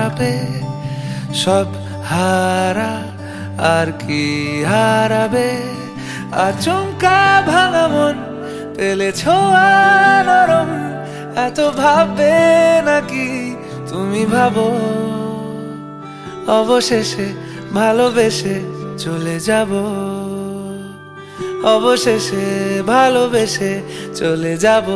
হারাবে, সব হারা আর কি হারাবে। আচমকা ভাঙা মন পেলে ছোঁয়া নরম, এত ভাববে নাকি তুমি ভাবো। অবশেষে ভালোবেসে চলে যাব, অবশেষে ভালোবেসে চলে যাব।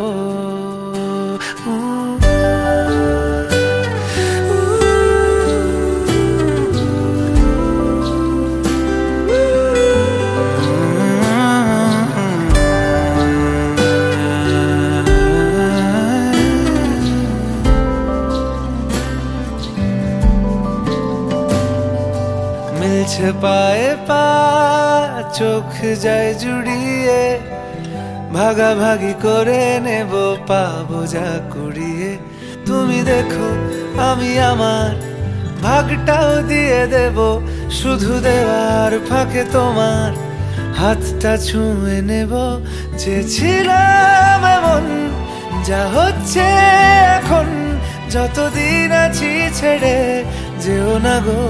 মিলছে পায়ে পা, চোখ যায় জুড়িয়ে, ভাগাভাগি করে নেব পাবো যা কুড়িয়ে। তুমি দেখো আমি আমার ভাগটাও দিয়ে দেব, শুধু দেওয়ার ফাঁকে তোমার হাতটা ছুঁয়ে নেব। চেয়েছিলাম এমন, যা হচ্ছে এখন, যতদিন আছি ছেড়ে যেও না গো।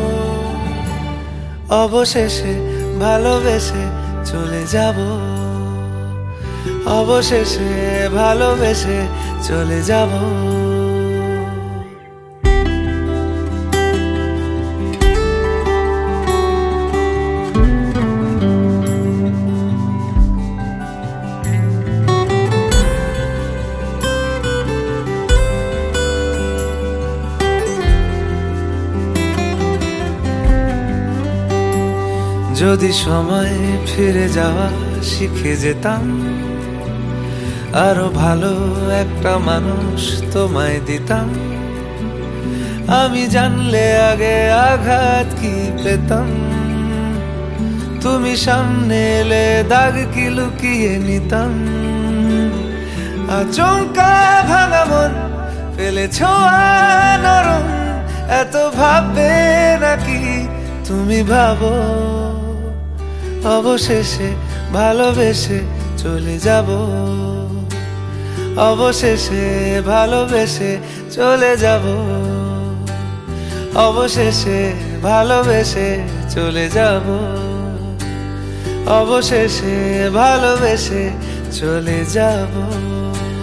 অবশেষে ভালোবেসে চলে যাব, অবশেষে ভালোবেসে চলে যাব। যদি সময় ফিরে যাওয়া শিখে যেতাম, আরো ভালো একটা মানুষ তোমায় দিতাম। আমি জানলে আগে আঘাত কি পেতাম, তুমি সামনে এলে দাগ কি লুকিয়ে নিতাম। আচমকা ভাঙা মন পেলে ছোঁয়া নরম, এত ভাববে নাকি তুমি ভাবো। অবশেষে ভালোবেসে চলে যাব, অবশেষে ভালোবেসে চলে যাব, অবশেষে ভালোবেসে চলে যাব, অবশেষে ভালোবেসে চলে যাব।